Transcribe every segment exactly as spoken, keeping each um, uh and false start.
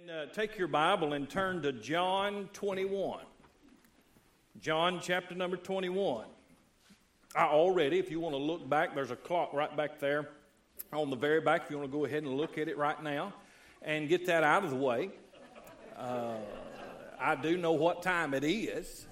Uh, take your Bible and turn to John twenty-one. John chapter number twenty-one. I already, if you want to look back, there's a clock right back there on the very back. If you want to go ahead and look at it right now and get that out of the way. Uh, I do know what time it is.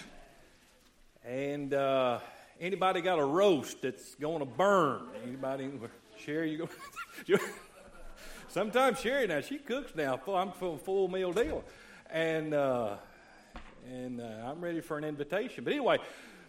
And uh, anybody got a roast that's going to burn? Anybody? Sherry, you go? Sometimes Sherry now, she cooks now. Full, I'm full, full meal deal. And uh, and uh, I'm ready for an invitation. But anyway,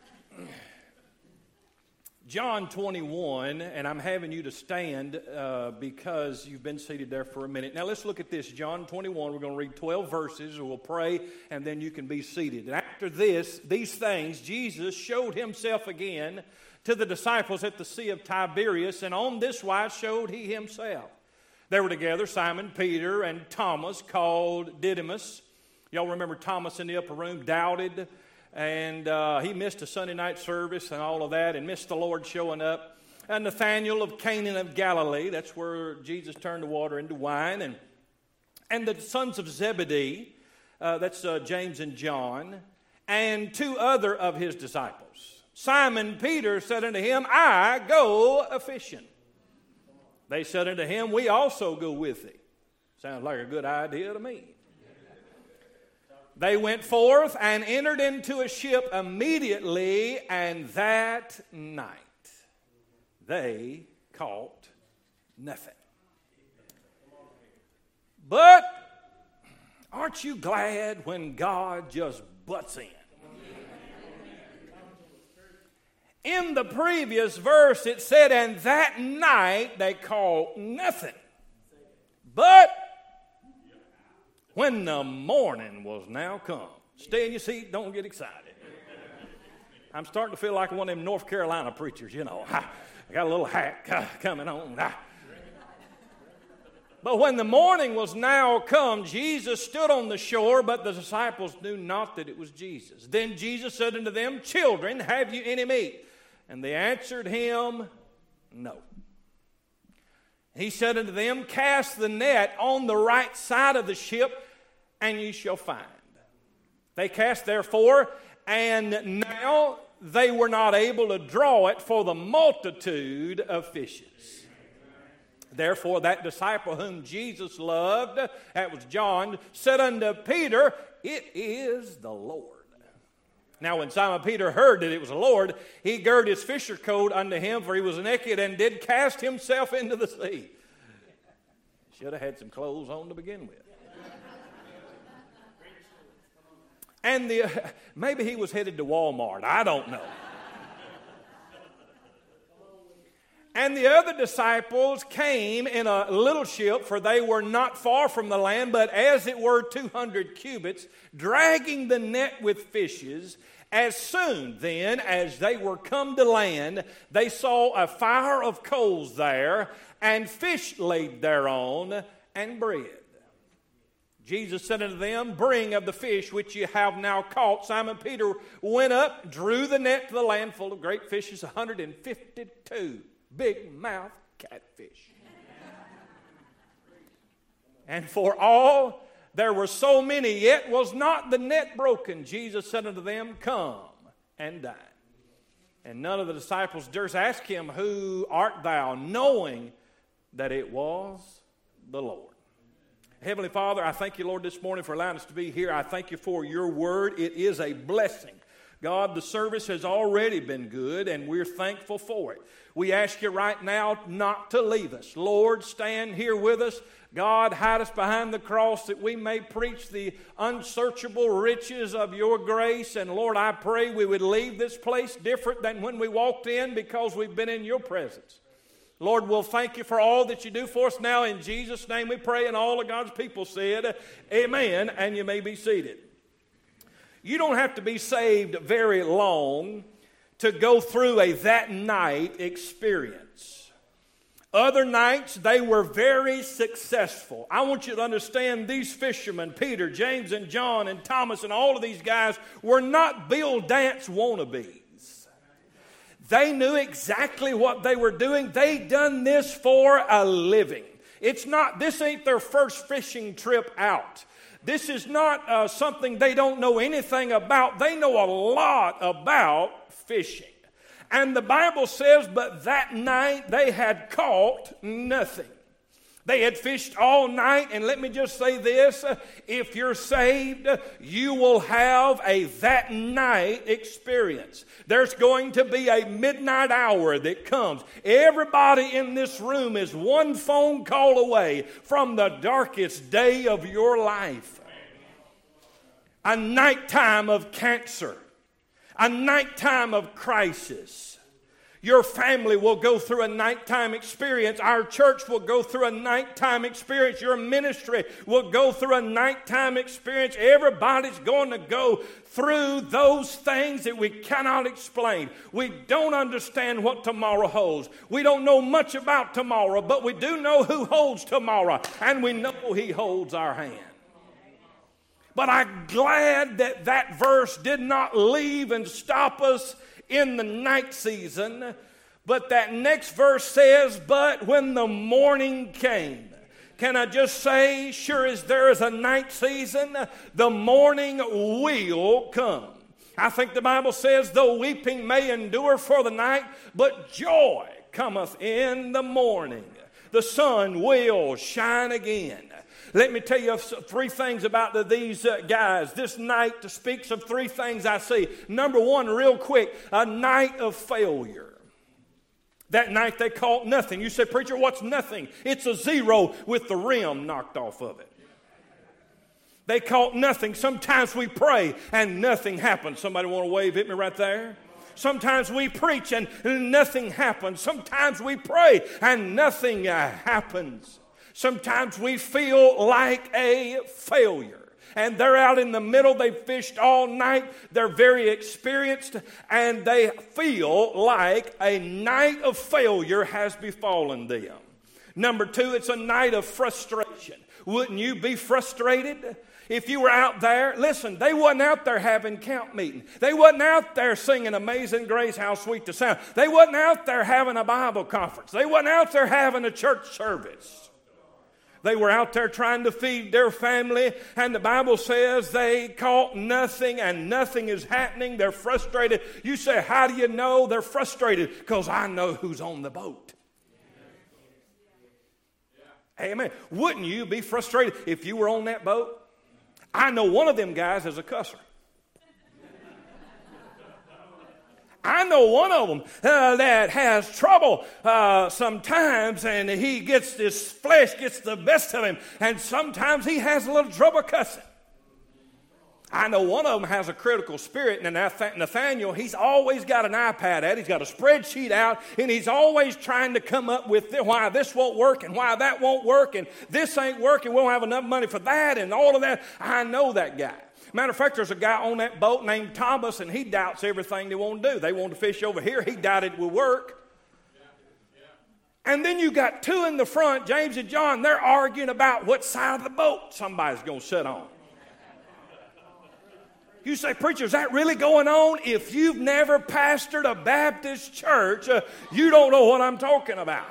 John twenty-one, and I'm having you to stand uh, because you've been seated there for a minute. Now let's look at this. John twenty-one, we're going to read twelve verses, and we'll pray, and then you can be seated. And after this, these things, Jesus showed himself again to the disciples at the Sea of Tiberias, and on this wise showed he himself. They were together, Simon, Peter, and Thomas, called Didymus. Y'all remember Thomas in the upper room doubted, and uh, he missed a Sunday night service and all of that, and missed the Lord showing up. And Nathanael of Cana of Galilee, that's where Jesus turned the water into wine. And, and the sons of Zebedee, uh, that's uh, James and John, and two other of his disciples. Simon Peter said unto him, I go a-fishing. They said unto him, we also go with thee. Sounds like a good idea to me. They went forth and entered into a ship immediately, and that night they caught nothing. But aren't you glad when God just butts in? In the previous verse, it said, and that night they caught nothing. But when the morning was now come, stay in your seat, don't get excited. I'm starting to feel like one of them North Carolina preachers, you know. I got a little hat coming on. But when the morning was now come, Jesus stood on the shore, but the disciples knew not that it was Jesus. Then Jesus said unto them, children, have you any meat? And they answered him, no. He said unto them, cast the net on the right side of the ship, and ye shall find. They cast therefore, and now they were not able to draw it for the multitude of fishes. Therefore that disciple whom Jesus loved, that was John, said unto Peter, it is the Lord. Now when Simon Peter heard that it was the Lord, he girded his fisher coat unto him, for he was naked, and did cast himself into the sea. Should have had some clothes on to begin with. And the uh, maybe he was headed to Walmart. I don't know. And the other disciples came in a little ship, for they were not far from the land, but as it were two hundred cubits, dragging the net with fishes. As soon then as they were come to land, they saw a fire of coals there, and fish laid thereon, and bread. Jesus said unto them, bring of the fish which ye have now caught. Simon Peter went up, drew the net to the land full of great fishes, one hundred fifty-two big mouth catfish. And for all there were so many, yet was not the net broken. Jesus said unto them, come and dine. And none of the disciples durst ask him, who art thou? Knowing that it was the Lord. Heavenly Father, I thank you, Lord, this morning for allowing us to be here. I thank you for your word. It is a blessing. God, the service has already been good, and we're thankful for it. We ask you right now not to leave us. Lord, stand here with us. God, hide us behind the cross that we may preach the unsearchable riches of your grace. And Lord, I pray we would leave this place different than when we walked in, because we've been in your presence. Lord, we'll thank you for all that you do for us now. In Jesus' name we pray, and all of God's people said, amen, and you may be seated. You don't have to be saved very long to go through a that night experience. Other nights, they were very successful. I want you to understand these fishermen, Peter, James, and John, and Thomas, and all of these guys were not Bill Dance wannabes. They knew exactly what they were doing. They'd done this for a living. It's not, this ain't their first fishing trip out. This is not uh, something they don't know anything about. They know a lot about fishing. And the Bible says, but that night they had caught nothing. They had fished all night, and let me just say this, if you're saved, you will have a that night experience. There's going to be a midnight hour that comes. Everybody in this room is one phone call away from the darkest day of your life. A nighttime of cancer, a nighttime of crisis. Your family will go through a nighttime experience. Our church will go through a nighttime experience. Your ministry will go through a nighttime experience. Everybody's going to go through those things that we cannot explain. We don't understand what tomorrow holds. We don't know much about tomorrow, but we do know who holds tomorrow, and we know He holds our hand. But I'm glad that that verse did not leave and stop us in the night season, but that next verse says, but when the morning came. Can I just say, sure as there is a night season, the morning will come. I think the Bible says, though weeping may endure for the night, but joy cometh in the morning. The sun will shine again. Let me tell you three things about the, these uh, guys. This night speaks of three things I see. Number one, real quick, a night of failure. That night they caught nothing. You say, preacher, what's nothing? It's a zero with the rim knocked off of it. They caught nothing. Sometimes we pray and nothing happens. Somebody want to wave at me right there? Sometimes we preach and nothing happens. Sometimes we pray and nothing uh, happens. Sometimes we feel like a failure. And they're out in the middle. They fished all night. They're very experienced. And they feel like a night of failure has befallen them. Number two, it's a night of frustration. Wouldn't you be frustrated? If you were out there, listen, they wasn't out there having camp meeting. They wasn't out there singing Amazing Grace, How Sweet the Sound. They wasn't out there having a Bible conference. They wasn't out there having a church service. They were out there trying to feed their family, and the Bible says they caught nothing, and nothing is happening. They're frustrated. You say, how do you know they're frustrated? Because I know who's on the boat. Amen. Wouldn't you be frustrated if you were on that boat? I know one of them guys is a cusser. I know one of them uh, that has trouble uh, sometimes, and he gets, his flesh gets the best of him, and sometimes he has a little trouble cussing. I know one of them has a critical spirit, and Nathaniel, he's always got an iPad out. He's got a spreadsheet out, and he's always trying to come up with why this won't work and why that won't work, and this ain't working. We don't have enough money for that and all of that. I know that guy. Matter of fact, there's a guy on that boat named Thomas, and he doubts everything they want to do. They want to fish over here. He doubted it would work. And then you got two in the front, James and John. They're arguing about what side of the boat somebody's going to sit on. You say, preacher, is that really going on? If you've never pastored a Baptist church, uh, you don't know what I'm talking about.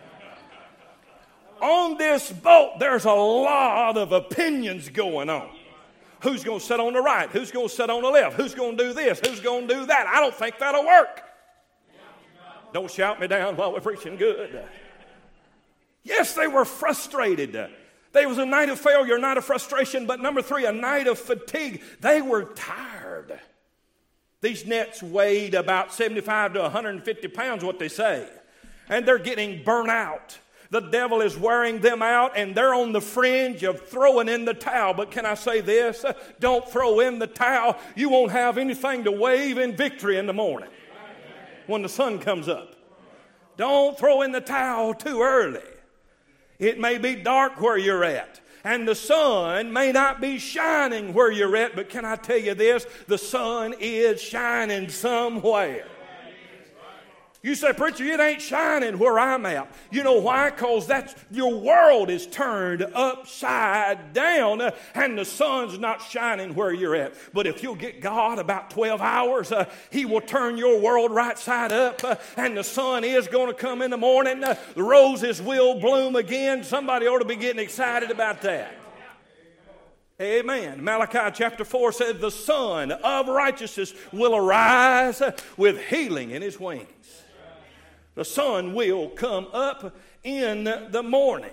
On this boat, there's a lot of opinions going on. Who's going to sit on the right? Who's going to sit on the left? Who's going to do this? Who's going to do that? I don't think that'll work. Don't shout me down while we're preaching good. Yes, they were frustrated. There was a night of failure, a night of frustration, but number three, a night of fatigue. They were tired. These nets weighed about seventy-five to one hundred fifty pounds, what they say. And they're getting burnt out. The devil is wearing them out, and they're on the fringe of throwing in the towel. But can I say this? Don't throw in the towel. You won't have anything to wave in victory in the morning when the sun comes up. Don't throw in the towel too early. It may be dark where you're at, and the sun may not be shining where you're at, but can I tell you this? The sun is shining somewhere. You say, preacher, it ain't shining where I'm at. You know why? Because that's your world is turned upside down, uh, and the sun's not shining where you're at. But if you'll get God about twelve hours, uh, He will turn your world right side up, uh, and the sun is going to come in the morning. Uh, the roses will bloom again. Somebody ought to be getting excited about that. Amen. Malachi chapter four says, the Son of righteousness will arise with healing in His wings. The sun will come up in the morning.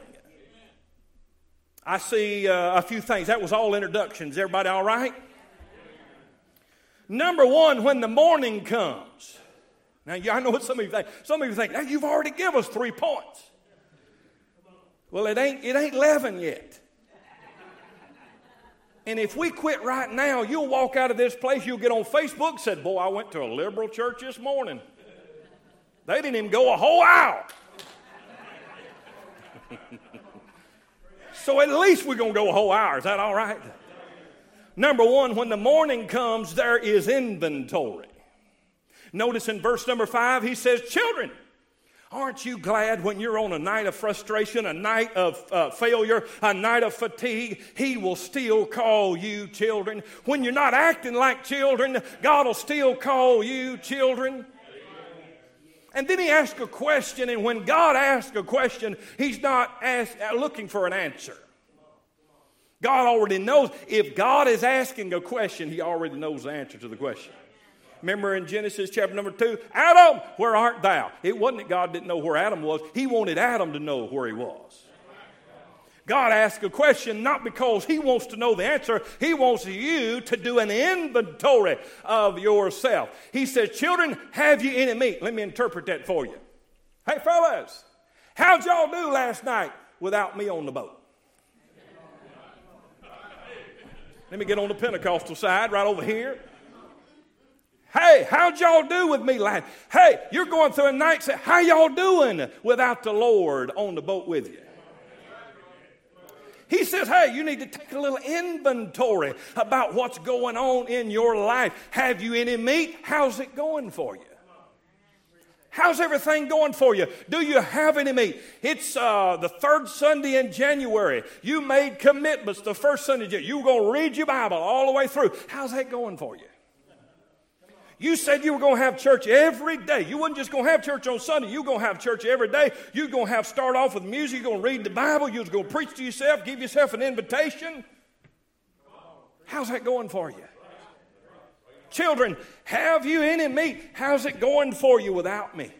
I see uh, a few things. That was all introductions. Everybody all right? Number one, when the morning comes. Now, I know what some of you think. Some of you think, now you've already given us three points. Well, it ain't, it ain't eleven yet. And if we quit right now, you'll walk out of this place, you'll get on Facebook and say, boy, I went to a liberal church this morning. They didn't even go a whole hour. So at least we're going to go a whole hour. Is that all right? Number one, when the morning comes, there is inventory. Notice in verse number five, he says, children, aren't you glad when you're on a night of frustration, a night of uh, failure, a night of fatigue, He will still call you children? When you're not acting like children, God will still call you children. And then he asks a question, and when God asks a question, He's not ask, looking for an answer. God already knows. If God is asking a question, He already knows the answer to the question. Remember in Genesis chapter number two, Adam, where art thou? It wasn't that God didn't know where Adam was. He wanted Adam to know where he was. God asked a question not because He wants to know the answer. He wants you to do an inventory of yourself. He says, children, have you any meat? Let me interpret that for you. Hey, fellas, how'd y'all do last night without me on the boat? Let me get on the Pentecostal side right over here. Hey, how'd y'all do with me last? Hey, you're going through a night. Say, how y'all doing without the Lord on the boat with you? He says, hey, you need to take a little inventory about what's going on in your life. Have you any meat? How's it going for you? How's everything going for you? Do you have any meat? It's uh, the third Sunday in January. You made commitments the first Sunday. You were going to read your Bible all the way through. How's that going for you? You said you were going to have church every day. You wasn't just going to have church on Sunday. You were going to have church every day. You were going to have start off with music. You're going to read the Bible. You was going to preach to yourself, give yourself an invitation. How's that going for you? Children, have you any meat? How's it going for you without me?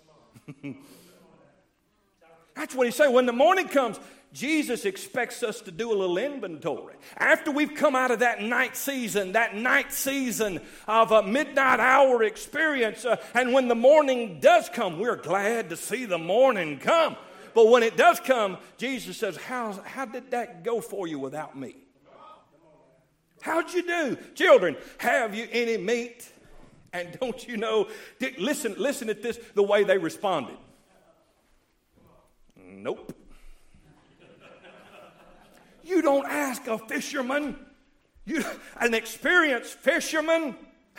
That's what he's saying. When the morning comes, Jesus expects us to do a little inventory. After we've come out of that night season, that night season of a midnight hour experience, uh, and when the morning does come, we're glad to see the morning come. But when it does come, Jesus says, how, how did that go for you without me? How'd you do? Children, have you any meat? And don't you know, listen, listen at this, the way they responded. Nope. You don't ask a fisherman, you, an experienced fisherman.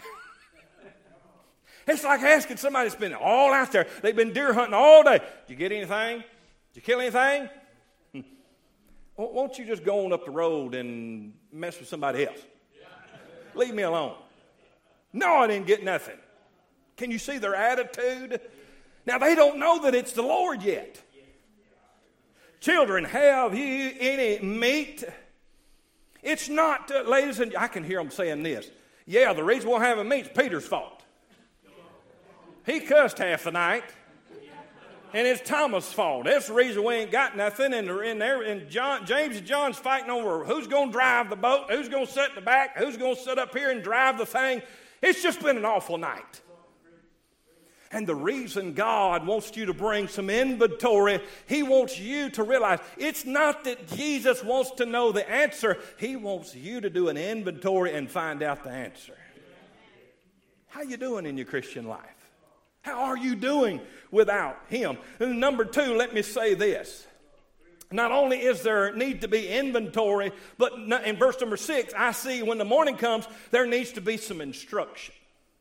It's like asking somebody that's been all out there. They've been deer hunting all day. Did you get anything? Did you kill anything? Won't you just go on up the road and mess with somebody else? Leave me alone. No, I didn't get nothing. Can you see their attitude? Now, they don't know that it's the Lord yet. Children, have you any meat? It's not, uh, ladies and I can hear them saying this. Yeah, the reason we're having meat is Peter's fault. He cussed half the night. And it's Thomas' fault. That's the reason we ain't got nothing. And in there, and John, James and John's fighting over who's going to drive the boat, who's going to sit in the back, who's going to sit up here and drive the thing. It's just been an awful night. And the reason God wants you to bring some inventory, He wants you to realize it's not that Jesus wants to know the answer. He wants you to do an inventory and find out the answer. How you doing in your Christian life? How are you doing without Him? And number two, let me say this. Not only is there need to be inventory, but in verse number six, I see when the morning comes, there needs to be some instruction.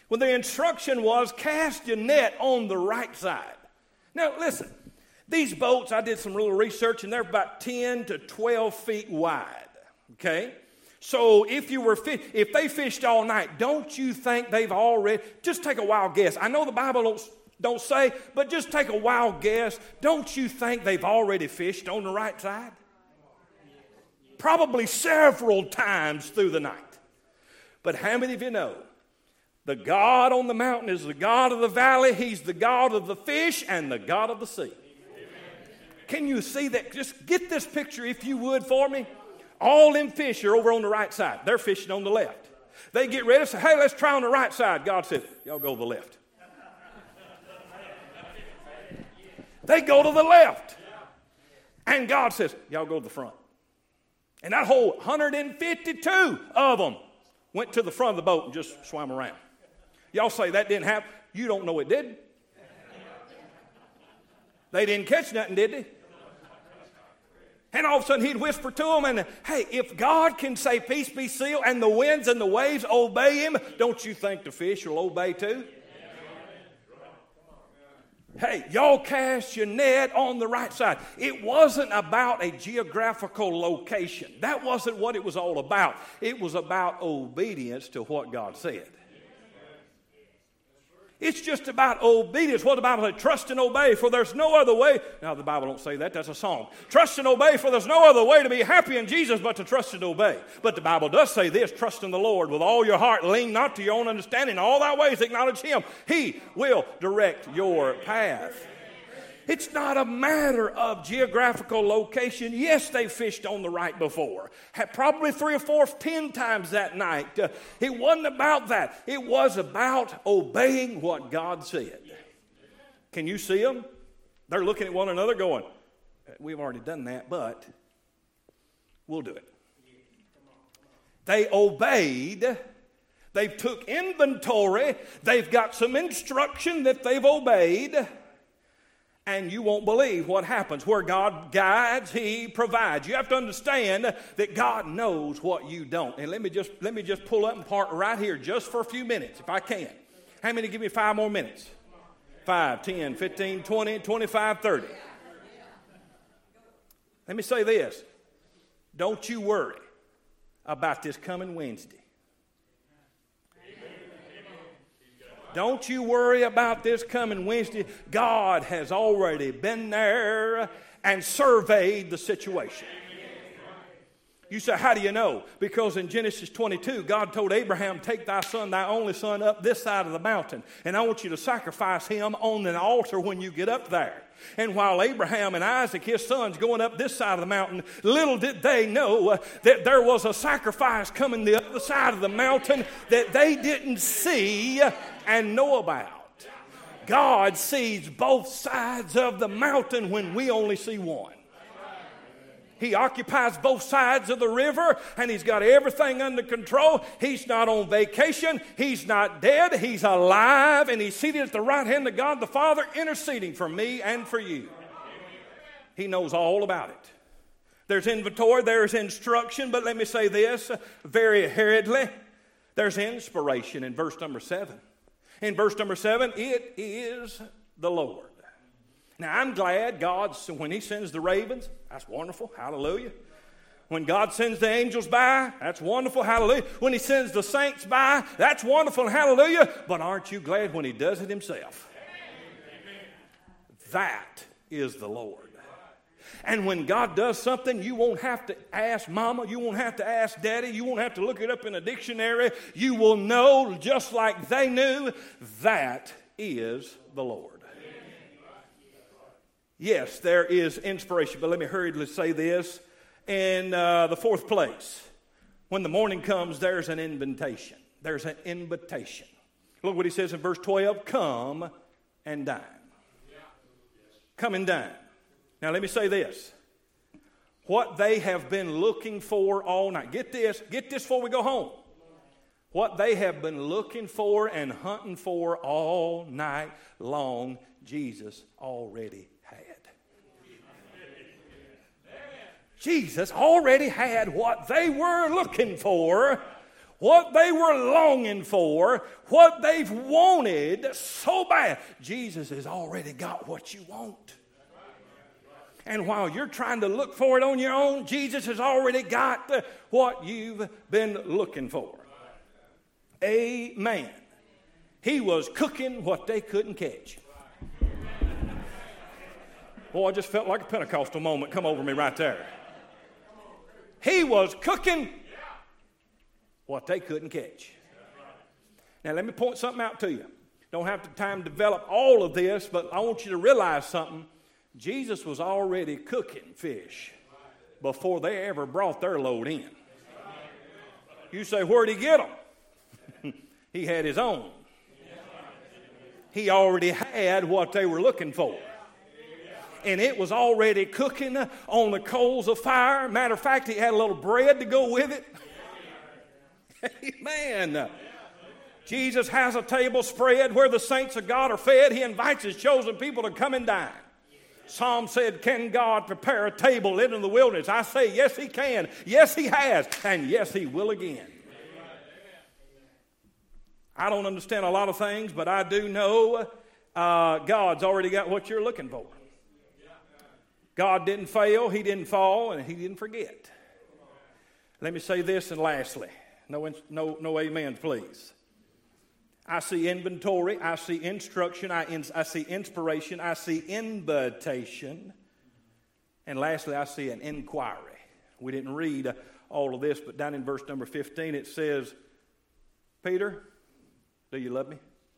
Well, the instruction was cast your net on the right side. Now, listen, these boats, I did some little research, and they're about ten to twelve feet wide, okay? So if you were fi- if they fished all night, don't you think they've already, just take a wild guess. I know the Bible don't, don't say, but just take a wild guess. Don't you think they've already fished on the right side? Probably several times through the night. But how many of you know the God on the mountain is the God of the valley, He's the God of the fish and the God of the sea? Can you see that? Just get this picture, if you would, for me. All them fish are over on the right side. They're fishing on the left. They get ready to say, hey, let's try on the right side. God says, y'all go to the left. They go to the left. And God says, y'all go to the front. And that whole one hundred fifty-two of them went to the front of the boat and just swam around. Y'all say that didn't happen. You don't know it did. They didn't catch nothing, did they? And all of a sudden he'd whisper to them, and hey, if God can say peace be still and the winds and the waves obey him, don't you think the fish will obey too? Hey, y'all cast your net on the right side. It wasn't about a geographical location. That wasn't what it was all about. It was about obedience to what God said. It's just about obedience. What about it? Trust and obey, for there's no other way. Now, the Bible don't say that. That's a song. Trust and obey, for there's no other way to be happy in Jesus but to trust and obey. But the Bible does say this: trust in the Lord with all your heart. Lean not to your own understanding. In all thy ways acknowledge him. He will direct your path. It's not a matter of geographical location. Yes, they fished on the right before. Had probably three or four, ten times that night. Uh, it wasn't about that. It was about obeying what God said. Can you see them? They're looking at one another going, we've already done that, but we'll do it. They obeyed. They took inventory. They've got some instruction that they've obeyed. And you won't believe what happens. Where God guides, He provides. You have to understand that God knows what you don't. And let me just let me just pull up and park right here just for a few minutes, if I can. How many give me five more minutes? Five, ten, fifteen, twenty, twenty-five, thirty. Let me say this. Don't you worry about this coming Wednesday. Don't you worry about this coming Wednesday. God has already been there and surveyed the situation. You say, how do you know? Because in Genesis twenty-two, God told Abraham, take thy son, thy only son, up this side of the mountain. And I want you to sacrifice him on an altar when you get up there. And while Abraham and Isaac, his sons, going up this side of the mountain, little did they know uh, that there was a sacrifice coming the other side of the mountain that they didn't see and know about. God sees both sides of the mountain when we only see one. He occupies both sides of the river, and He's got everything under control. He's not on vacation. He's not dead. He's alive, and He's seated at the right hand of God the Father, interceding for me and for you. He knows all about it. There's inventory, there's instruction, but let me say this very hurriedly. There's inspiration in verse number seven. In verse number seven, it is the Lord. Now, I'm glad God, when He sends the ravens, that's wonderful, hallelujah. When God sends the angels by, that's wonderful, hallelujah. When He sends the saints by, that's wonderful, hallelujah. But aren't you glad when He does it Himself? That is the Lord. And when God does something, you won't have to ask mama, you won't have to ask daddy, you won't have to look it up in a dictionary. You will know, just like they knew, that is the Lord. Yes, there is inspiration, but let me hurriedly say this. In uh, the fourth place, when the morning comes, there's an invitation. There's an invitation. Look what He says in verse twelve, come and dine. Come and dine. Now let me say this. What they have been looking for all night. Get this, get this before we go home. What they have been looking for and hunting for all night long, Jesus already had. Jesus already had what they were looking for what they were longing for, what they've wanted so bad. Jesus has already got what you want. And while you're trying to look for it on your own, Jesus has already got what you've been looking for. Amen. He was cooking what they couldn't catch. Boy, I just felt like a Pentecostal moment come over me right there. He was cooking what they couldn't catch. Now, let me point something out to you. Don't have the time to develop all of this, but I want you to realize something. Jesus was already cooking fish before they ever brought their load in. You say, where'd he get them? He had his own. He already had what they were looking for. And it was already cooking on the coals of fire. Matter of fact, he had a little bread to go with it. Amen. Jesus has a table spread where the saints of God are fed. He invites his chosen people to come and dine. Psalm said, can God prepare a table in the wilderness? I say, yes, he can. Yes, he has. And yes, he will again. I don't understand a lot of things, but I do know uh, God's already got what you're looking for. God didn't fail, he didn't fall, and he didn't forget. Let me say this, and lastly, no, no, no amens, please. I see inventory, I see instruction, I, in, I see inspiration, I see invitation, and lastly, I see an inquiry. We didn't read all of this, but down in verse number fifteen, it says, Peter, do you love me?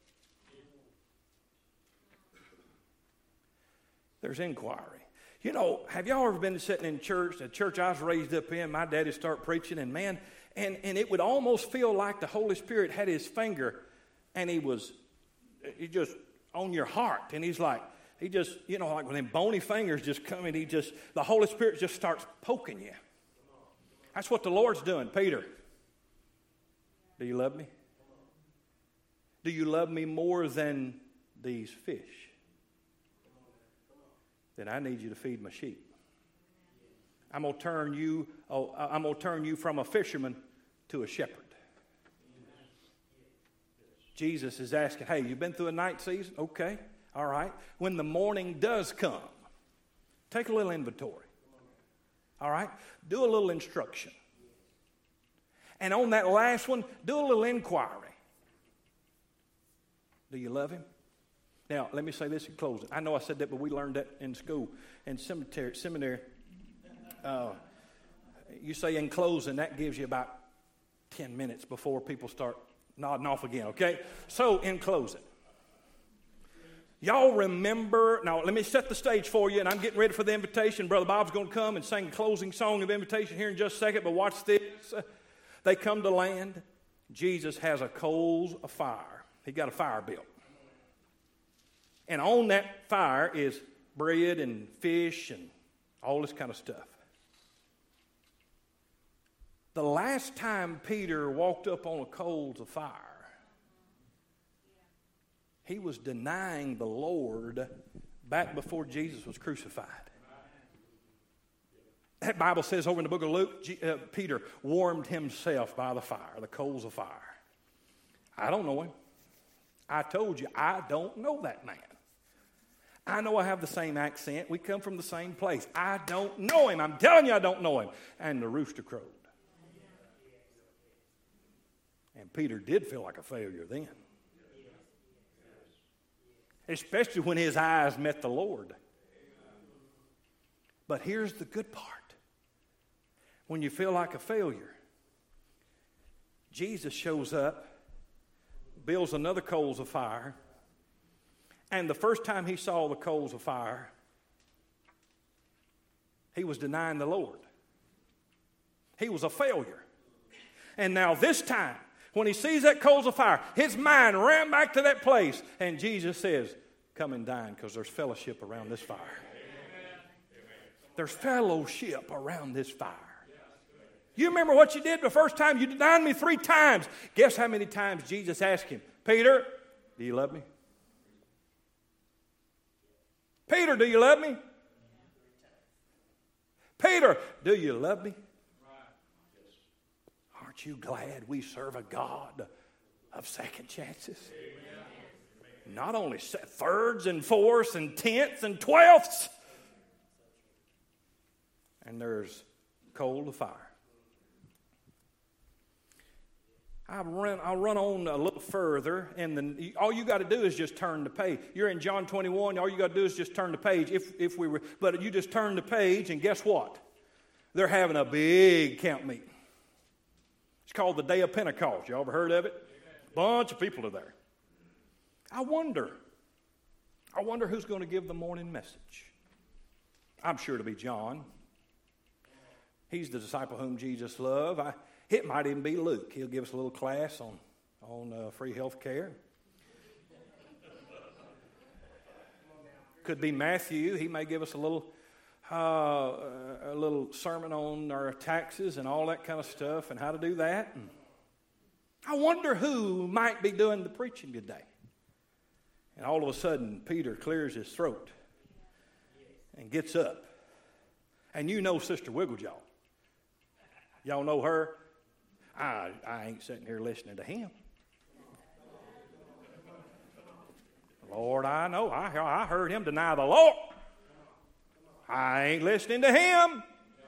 There's inquiry. You know, have y'all ever been sitting in church, the church I was raised up in, my daddy started preaching, and man, and, and it would almost feel like the Holy Spirit had his finger, and he was, he just on your heart, and he's like, he just, you know, like when them bony fingers just come in, he just, the Holy Spirit just starts poking you. That's what the Lord's doing. Peter, do you love me? Do you love me more than these fish? Then I need you to feed my sheep. I'm gonna turn you. Oh, I'm gonna turn you from a fisherman to a shepherd. Jesus is asking, "Hey, you've been through a night season? Okay, all right. When the morning does come, take a little inventory. All right, do a little instruction, and on that last one, do a little inquiry. Do you love him?" Now, let me say this in closing. I know I said that, but we learned that in school and seminary. seminary. Uh, you say in closing, that gives you about ten minutes before people start nodding off again, okay? So, in closing, y'all remember, now let me set the stage for you, and I'm getting ready for the invitation. Brother Bob's going to come and sing a closing song of invitation here in just a second, but watch this. They come to land. Jesus has a coals of fire. He got a fire built. And on that fire is bread and fish and all this kind of stuff. The last time Peter walked up on the coals of fire, he was denying the Lord back before Jesus was crucified. That Bible says over in the book of Luke, uh, Peter warmed himself by the fire, the coals of fire. I don't know him. I told you, I don't know that man. I know I have the same accent. We come from the same place. I don't know him. I'm telling you I don't know him. And the rooster crowed. And Peter did feel like a failure then. Especially when his eyes met the Lord. But here's the good part. When you feel like a failure, Jesus shows up, builds another coals of fire, and the first time he saw the coals of fire, he was denying the Lord. He was a failure. And now this time, when he sees that coals of fire, his mind ran back to that place, and Jesus says, come and dine, because there's fellowship around this fire. There's fellowship around this fire. You remember what you did the first time? You denied me three times. Guess how many times Jesus asked him, Peter, do you love me? Peter, do you love me? Peter, do you love me? Aren't Aren't you glad we serve a God of second chances? Amen. Not only thirds and fourths and tenths and twelfths. And there's coal to fire. I'll run, I'll run on a little further, and then all you got to do is just turn the page. You're in John twenty-one. All you got to do is just turn the page. If if we were, but you just turn the page, and guess what? They're having a big camp meeting. It's called the Day of Pentecost. You ever heard of it? A bunch of people are there. I wonder. I wonder who's going to give the morning message. I'm sure it'll be John. He's the disciple whom Jesus loved. I, it might even be Luke. He'll give us a little class on, on uh, free health care. Could be Matthew. He may give us a little uh, a little sermon on our taxes and all that kind of stuff and how to do that. And I wonder who might be doing the preaching today. And all of a sudden, Peter clears his throat and gets up. And you know Sister Wigglejaw. Y'all know her? I, I ain't sitting here listening to him. Lord, I know. I, I heard him deny the Lord. I ain't listening to him.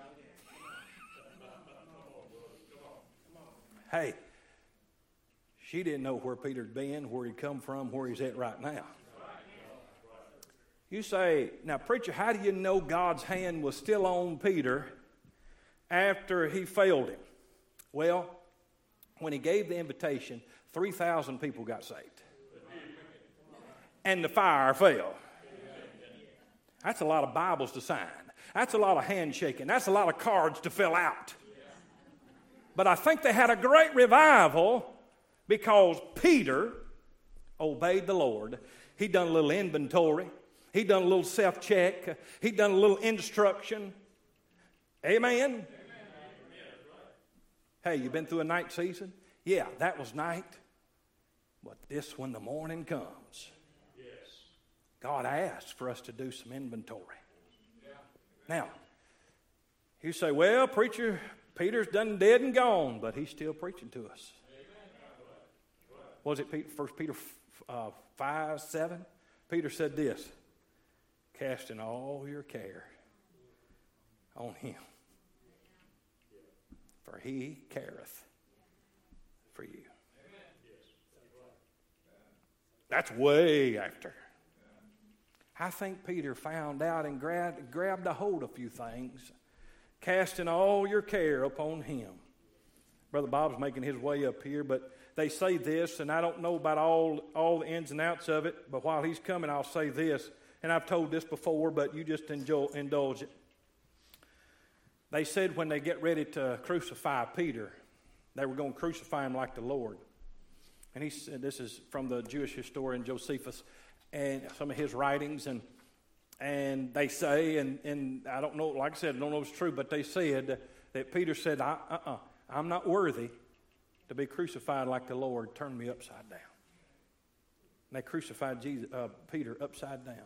Hey, she didn't know where Peter'd been, where he'd come from, where he's at right now. You say, now, preacher, how do you know God's hand was still on Peter after he failed him? Well, when he gave the invitation, three thousand people got saved. And the fire fell. That's a lot of Bibles to sign. That's a lot of handshaking. That's a lot of cards to fill out. But I think they had a great revival because Peter obeyed the Lord. He done a little inventory. He done a little self-check. He done a little instruction. Amen? Amen. Hey, you been through a night season? Yeah, that was night. But this when the morning comes. God asked for us to do some inventory. Yeah. Now, you say, well, preacher, Peter's done dead and gone, but he's still preaching to us. Amen. Was it First Peter uh, five, seven? Peter said this, casting all your care on him, for he careth for you. That's way after. I think Peter found out and grabbed, grabbed a hold of a few things, casting all your care upon him. Brother Bob's making his way up here, but they say this, and I don't know about all, all the ins and outs of it, but while he's coming, I'll say this, and I've told this before, but you just enjoy, indulge it. They said when they get ready to crucify Peter, they were going to crucify him like the Lord. And he said, this is from the Jewish historian Josephus, and some of his writings, and and they say, and, and I don't know, like I said, I don't know if it's true, but they said that Peter said, I, uh-uh, I'm not worthy to be crucified like the Lord. Turn me upside down. And they crucified Jesus, uh, Peter upside down.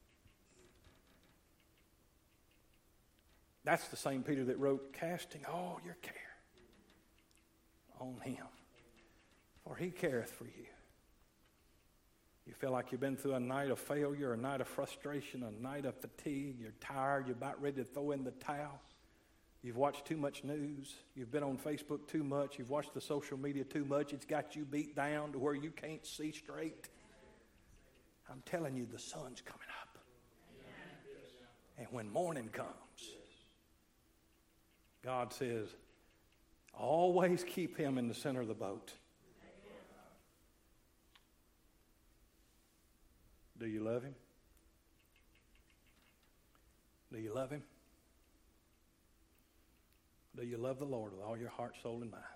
That's the same Peter that wrote, casting all your care on him, for he careth for you. You feel like you've been through a night of failure, a night of frustration, a night of fatigue. You're tired. You're about ready to throw in the towel. You've watched too much news. You've been on Facebook too much. You've watched the social media too much. It's got you beat down to where you can't see straight. I'm telling you, the sun's coming up. And when morning comes, God says, always keep him in the center of the boat. Do you love him? Do you love him? Do you love the Lord with all your heart, soul, and mind?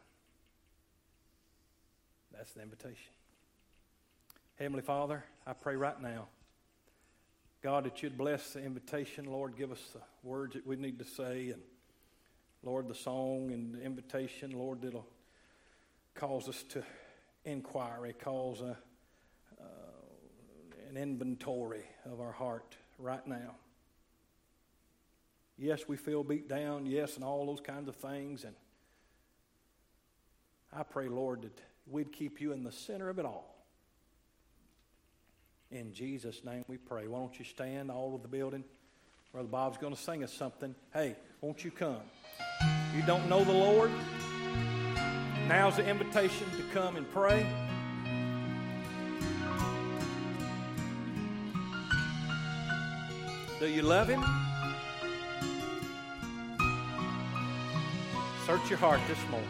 That's the invitation. Heavenly Father, I pray right now, God, that you'd bless the invitation. Lord, give us the words that we need to say. And Lord, the song and the invitation, Lord, that'll cause us to inquiry, cause a an inventory of our heart right now. Yes, we feel beat down, yes, and all those kinds of things. And I pray, Lord, that we'd keep you in the center of it all. In Jesus' name we pray. Why don't you stand all over the building? Brother Bob's going to sing us something. Hey, won't you come? You don't know the Lord? Now's the invitation to come and pray. Do you love Him? Search your heart this morning.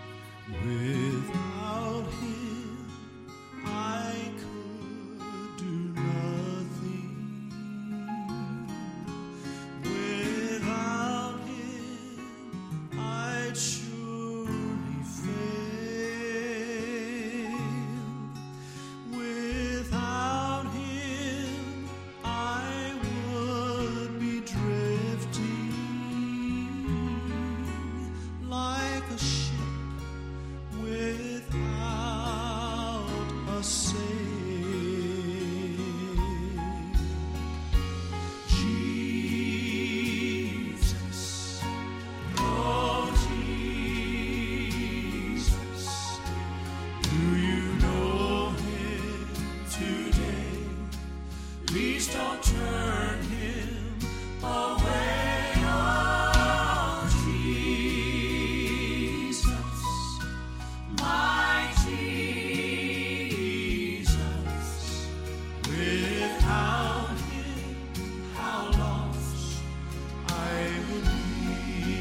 Without Him, I could do nothing. Without Him, I'd surely fail. Without Him, I would be drifting like a ship without a sail. Jesus, oh Jesus, do you know Him today? Please don't turn Him away. Oh Jesus, my Jesus, without Him, how lost I would be.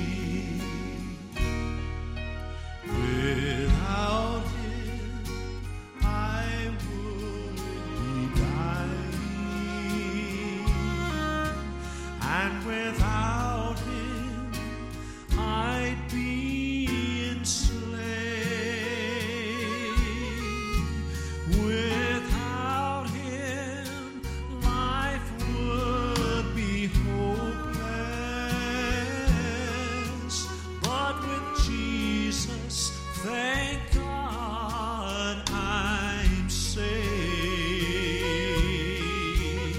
Without Him, I would be dying, and without Him, I'd be enslaved. Without Him, life would be hopeless. But with Jesus, thank God I'm saved.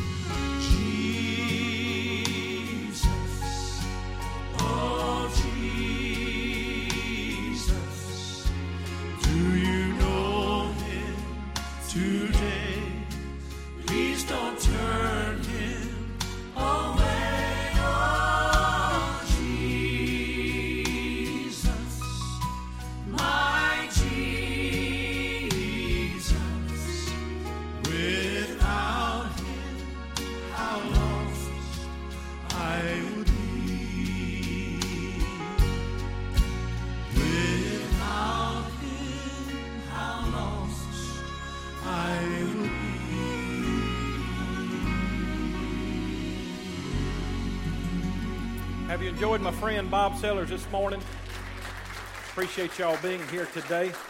Jesus, oh Jesus, do you know Him today? Please don't turn Him away. Oh Jesus, my Jesus, without Him, how lost I would be. Without Him, how lost I would be. Have you enjoyed my friend Bob Sellers this morning? Appreciate y'all being here today.